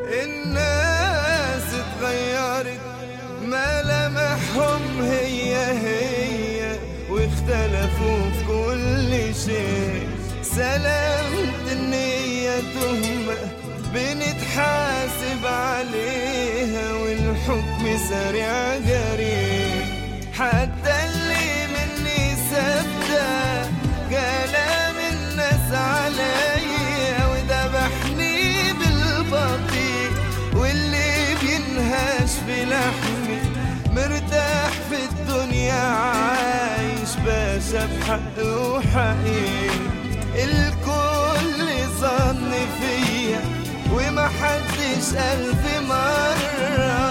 الناس اتغيرت ملامحهم هي واختلفوا في كل شيء. سلامة النية تهمة بنتحاسب عليها والحكم سريع جري. حتى اللي مني ثابتة كلام الناس عليا وذبحني بالبطيء، واللي بينهاش في لحمي مرتاح في الدنيا عايش باشا بحق وحقيقي. الكل ظن فيا ومحدش ألف مرة